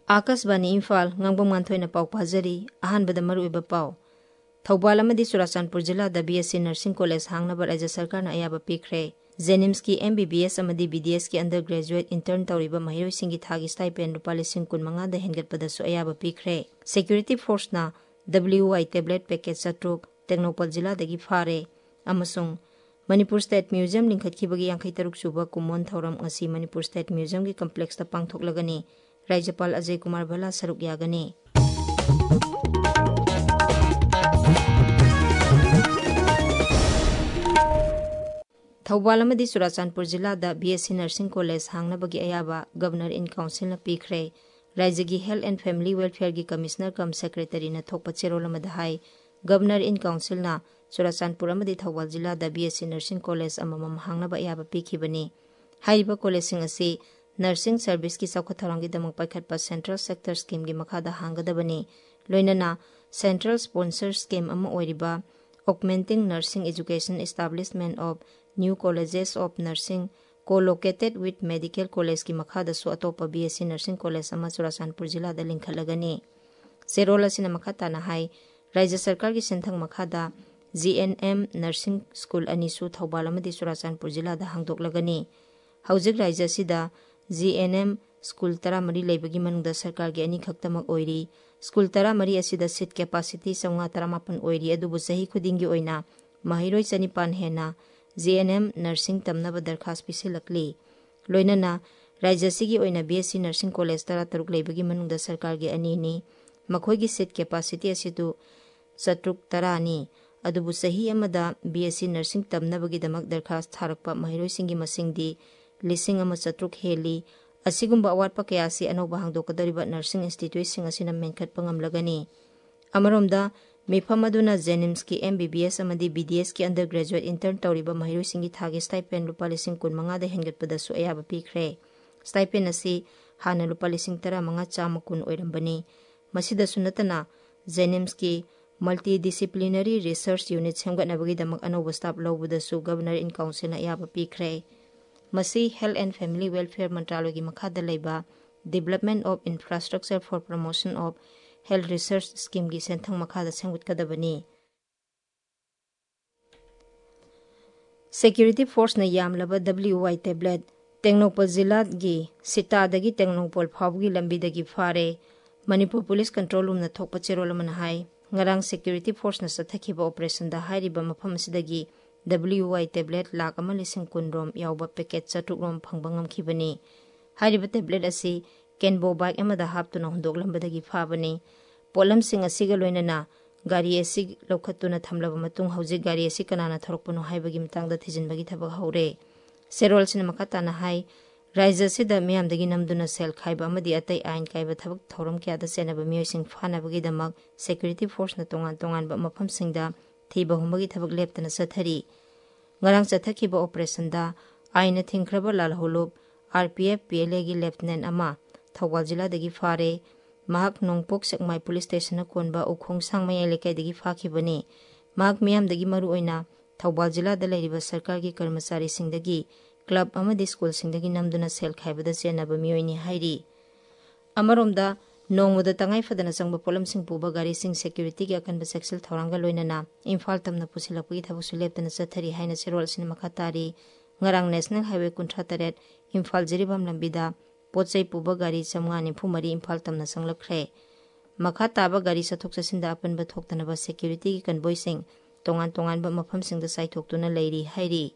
Akashvani Imphal ngangbong manthoi pau pajari ahanbada maruiba pau Thaubaal amadi Churachandpur jilla da BSc Nursing College hangnaba Rajya Sarkar na ayaba pikre Jenims ki MBBS amadi BDS ki undergraduate intern tawriba mahiroi singi thagi stipend rupa 15,000 da hengatpada su ayaba pikre Security Force na WI tablet package satruk Technopal jilla dagi phare amasung Manipur State Museum lingkhatkibagi 63 suba kumon thauram ngasi Manipur State Museum ki complex ta pangthoklagani Rajyapal Ajay Kumar Bhala saruk yagani Thaubaal amadi Churachandpur jilla da BSc Nursing College hangnabagi ayaba Governor in Council na pikre Rajyagi Health and Family Welfare gi Commissioner kam Secretary na thokpa cherol amada hai Governor in Council na Churachandpur amadi Thaubaal jilla da BSc Nursing College amamam hangnaba ayaba pikibani haiba college sing asi Nursing Service ki saukha tharangi damak paikhatpa Central Sector Scheme gi makhada hangadabani loinana Central Sponsor Scheme ama oiriba Augmenting Nursing Education Establishment of New Colleges of Nursing co-located with Medical College ki makhada su atopa BSc Nursing College ama Churachandpur jilla da linkhalagani serola sina makhata na hai Rajya Sarkar ki senthang makhada GNM Nursing School ani su Thaubaal amadi Churachandpur jilla da hangdoklagani haujik Rajya sida GNM School tara mari leibagi manungda sarkar gi ani khaktamak oiri School tara mari asida seat capacity 938 oiri adubu sahi khudingi oina mahiroi chanipan hena GNM Nursing tamnaba darkhas pisilakli loinana Rajya sigi oina BSc Nursing College tara taruk leibagi manungda sarkar gi ani ni makhoi gi seat capacity asidu satruk tarani adubu sahi amada BSc Nursing tamnabagi damak darkhas tharakpa mahiroi singi masingdi lising ama satruk heli asigumba awatpa kayasi anoba hangdokadariba nursing institute sing asina menkhatpa ngamlagani amaromda mifam aduna Jenims ki MBBS amadi BDS ki undergraduate intern tawriba mahiroi singi thagi stipend rupa 15,000 da hengatpada su ayaba pikre stipend asi hana rupa 15,910 oirambani masida sunatana Jenims ki multidisciplinary research unit semgatnabagi damak anoba staff lawbuda su Governor in Council na ayaba pikre Masi Health and Family Welfare Mantraloy gi makhada leiba Development of Infrastructure for Promotion of Health Research Scheme gi senthang makhada senggutkadabani Security Force na yamlaba WI tablet Technopal jilla gi Sita dagi Technopal phawgi lambi dagi phare Manipur Police Control Room na thokpa cherol man hai ngarang Security Force na sathakhiba operation da hairiba mafam sidagi WI tablet lakh ama lising kunrom yauba packet chatruk rom phangbangam khibani hariba tablet asi Kenbo bike amada haptuna hundoklambadagi phabani polam sing asiga loinana gari asi lokhatuna thamlaba matung hauji gari asi kanana thorokpano haibagi mitangda thijinbagi thabak haure serol sina makata na hai Rajya sida miyamdagi namduna sel khaiba amadi atai ain kaiba thabak thorom kya da senaba miyoising phanabagi damak Security Force na tongan ba mafam singda thiba humbagi thabak leptana sathari ngarang chathakhiba operation da aina thingkraba lalholop RPF PLA gi lieutenant ama Thaubaal jilla dagi phare mahak nongpok sekmai police station na konba ukhong sangmai elekai dagi phakhibani mahak miyam dagi maru oina Thaubaal jilla da leiriba sarkar gi karmachari singdagi club amadi school singdagi namduna sel khaibada chenaba miyoini hairi amaromda nongmuda tangai fadana changba polam sing puba gari sing security gi akanba sexual thoranga loinana Imphal tamna pusilapagi thabuk suleptana chathari haina serol sin makhatari ngarang National Highway 38 Imphal Jiribam lambida pochai puba gari 994 Imphal tamna sanglakre makhataba gari sathok chasinda apanba thoktanaba security gi convoy sing tongan ba mafam singda saithoktuna leiri hairi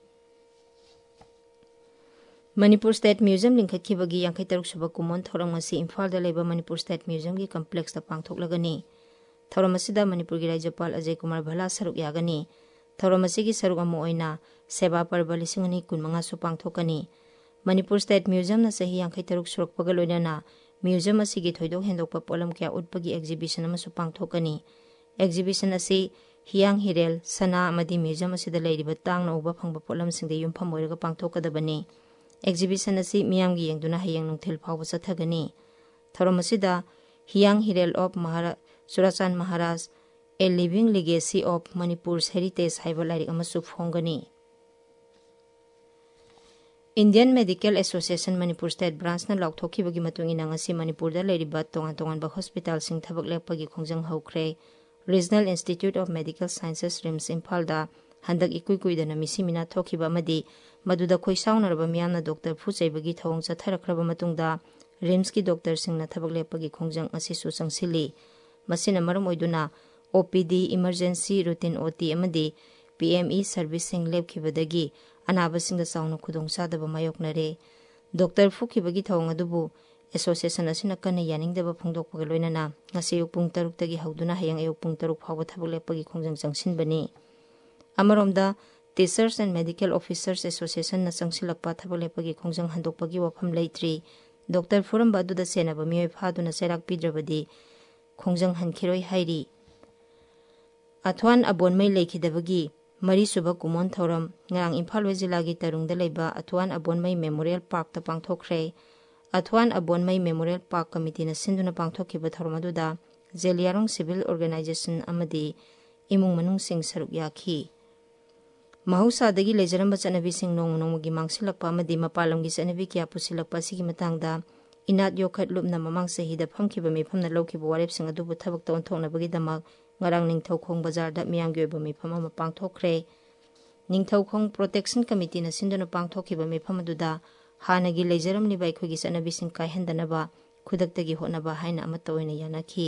Manipur State Museum lingkhatkibagi 63 suba kumon thoram asi Imphal da leba Manipur State Museum gi complex ta pangthoklagani thoram asida Manipur gi Rajyapal Ajay Kumar Bhala saruk yagani thoram asigi saruk amu oina Seva Parba 2015 su pangthokani Manipur State Museum na sahi 63 surukpaga loinana museum asigi thoidok hendokpa polam kya utpagi exhibition ama su pangthokani exhibition asi Hiang Hirel Sana amadi museum asida leiriba tangna uba phangba polam singde yumpham oiraga pangthokadabani exhibition asi miyamgi yengduna hayang nungthil phawba chathagani thoram asida Hiang Hirel of Surachan Maharaj A Living Legacy of Manipur's Heritage haiba lairik amasu phongani Indian medical association Manipur state branch लौथोखिबगी मतुंग इना ngasi Manipur दा लेरिबा तोंगान तोंगान बा hospital सिंग थबक लेपगी खोंजंग हौख्रे regional institute of medical sciences RIMS Imphal दा हंदक इकुई कुइदना मिसी मिना थोखिबा मदी मदुदा खोइसाउनरबा मियामना डॉक्टर फुचैबगी थवंग चथरखरबा मतुंगदा रिम्स की डॉक्टर सिंगना थबक लेपगी खोंजंग असिसु संगसिली मसिना मरम ओइदुना ओपीडी इमरजेंसी रूटीन ओटी अमदी पीएमई सर्विसिंग लेपखिबदगी अनाबसिंग चाउन खुदोंचादब मायोकनरे डॉक्टर फुखिबगी थवंग अदुबु एसोसिएशन असिना कन्ना यानिंगदब फोंदोकपग लोइनना ngasi अयुक पुंग 3 तगी हौदुना हयंग अयुक पुंग 3 फावब थबक लेपगी खोंजंग चंगसिनबनी अमरोमदा teachers and medical officers association न चंगसिलकपा थबक लेपगी खोंजंग हंदोकपगी वफम लेत्री डॉक्टर फुरम बादुदा सेनब मियोय फादुना सेराक पिद्रबदी खोंजंग हनखिरोय हाइरी अथवान अबोनमै लेखिदबगी मरी सुबह कुमोन थौरम ngarang Imphal West जिलागी तरुंगदा लेबा अथवान अबोनमै मेमोरियल पार्क ता पांगथोखरे अथवान अबोनमै मेमोरियल पार्क कमिटी न सिंधुना पांगथोखिबा थौरम अदुदा जेलियारोंग सिविल ऑर्गेनाइजेशन अमदी इमुंग मनुंग सिंग सरुक याखी महौसादगी लेजरंबा चनबी सिंग नोंग नोंगगी मांगसिलकपा अमदी मपालमगी चनबी किया पुसिलकपा सिगी मतंगदा इनात योखत लुपना ममांग सहीदा फमखिबा मिफमना लौखिबा वारेप सिंग अदुबु थबक तौन थोकनबगी दमक ngarang ningthaukhong bazar da miyamgi oiba mifam ama pangthokre ningthaukhong protection committee na sinduna pangthokhiba mifam aduda hanagi leijaramni bai khogi sanabi sing kaihandanaba khudaktagi honaba haina ama toina yanakhi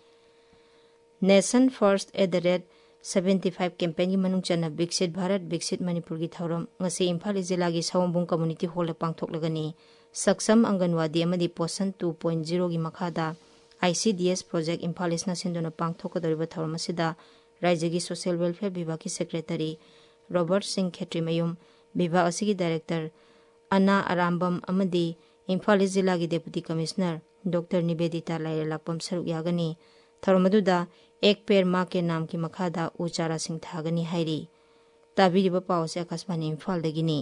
nation first @75 campaign gi manung chana biksit bharat biksit manipur gi thauram ngasi imphal jila gi sawambung community hall pangthoklagani saksam anganwadi amadi posan 2.0 gi makhada ICDS project Imphal East na sinduna pangthokadoriba thawramasida Rajyagi Social Welfare Vibhag ki Secretary Robert Singh Khetri Mayum Vibhag asigi Director Anna Arambam amadi Imphal East Jilla gi Deputy Commissioner Dr. Nibedita Lairalakpam saruk yagani thawramaduda ek per ma ke naam ki makhada uchara sing thagani hairi tabiriba pause akasmani Imphal dagini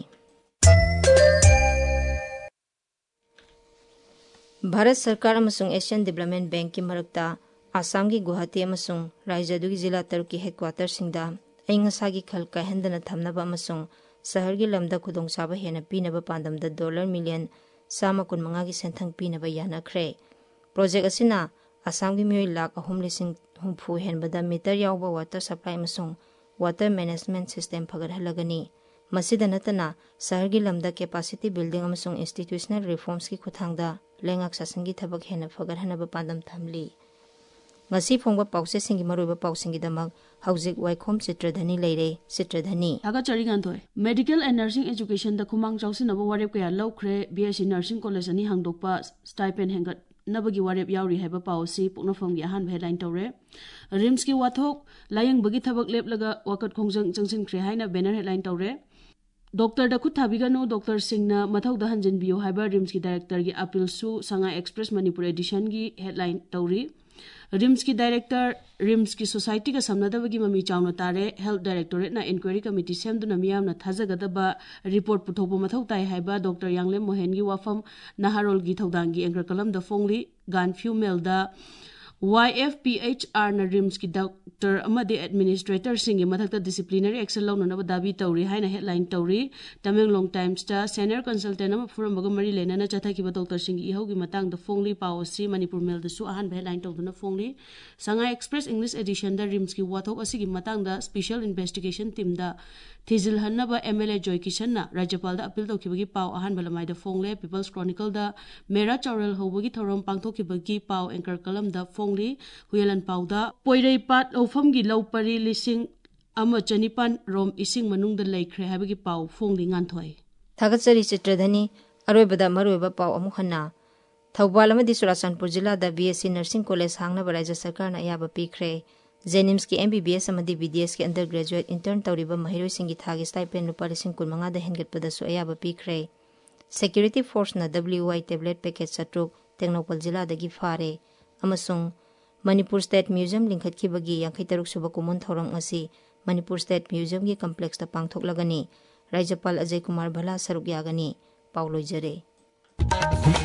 Bharat सरकार अमसुंग Asian development bank की मरकता आसाम की गुवाहाटी अमसुंग राज्यदुगी जिला तरुक की headquarter सिंगदा अइंगसागी खल काहंदना थमनबा अमसुंग शहर की lambda खुदोंसाबा हेना पीनबा पांदमदा $1 million 115 की सेंथंग पीनबा यानाख्रे project असिना आसाम की मियोय लाख 3,60,000 हेनबदा मीटर यावबा वाटर सप्लाई अमसुंग वाटर मैनेजमेंट सिस्टम फगरहलगनी मसिदा नतना शहर की लमदा कैपेसिटी बिल्डिंग अमसुंग इंस्टीट्यूशनल रिफॉर्म्स की खुथांगदा लेंगाक सासंगी थबक हेना फगरहनबा पांदम थमली ngasi phongba pause singi maruba pausingi damak hauzik waikholm Chitradhani leire Chitradhani aga charingan thoi medical and nursing education da khumang chausinaba warep kaya lawkhre BSc nursing college ani hangdokpa stipend hengat nabagi warep yauri haiba pausi puknafam gi ahan headline tawre rims ki wathok layang bagi thabak leplaga wakat khongjang changsin khre haina banner headline tawre doctor द खुद थाबिगनु doctor सिंगना मथौ द हंजन बियो हाइबर RIMS की डायरेक्टर की अपील सु संगा एक्सप्रेस मणिपुर एडिशन की हेडलाइन तौरी रिम्स की डायरेक्टर रिम्स की सोसाइटी का समनदबगी ममी चाउन तारे हेल्थ डायरेक्टोरेट ना इंक्वायरी कमिटी सेमदुना मियामना थाजगदबा रिपोर्ट पुथोबो मथौ ताई हाइबा डॉक्टर यांगलेम मोहन की वाफम नहारोल की थौदांगी एंकर कलम द फोंगली गानफ्यू मेल द YFPHR na rims ki doctor amade administrator singi mathakta disciplinary action lawnana dabi tawri haina headline tawri Tamenglong Times ta senior consultant ama furambaga mari lenana chathaki ba doctor singi ihaugi matang da fongli policy Manipur Mail da su ahan headline tawduna fongli Sanga Express English edition da rims ki wathok asigi matang da special investigation team da Thizil Hannaba MLA Joy Kishan na Rajapal da appeal tawkibagi paw ahan balamai da fongle People's Chronicle da Mera Chawrel hobagi thorom pangthokibagi paw anchor column da fongli Huyalan Pauda Poirei Pat Ofam gi Laupari Lising Ama Chanipan Rom Ising Manung da Laikre habagi paw fongli nganthoi Thagatsari Chitradhani Aroibada Maruiba paw amuhanna Thawbal amadi Churachandpur jilla da BSc Nursing College hangna Rajya Sarkar na ayaba pikre Jenims ki MBBS amadi BDS ki undergraduate intern tawriba mahiroi singi thagi stipend rupa 15,000 da hengatpada su ayaba pikre Security Force na WI tablet package satruk Tengnoupal jilla dagi fare amasung Manipur State Museum lingkhatkibagi 63 suba kumun thorong asi Manipur State Museum ki complex ta pangthoklagani Rajyapal Ajay Kumar Bhala saruk yagani Paulo Jare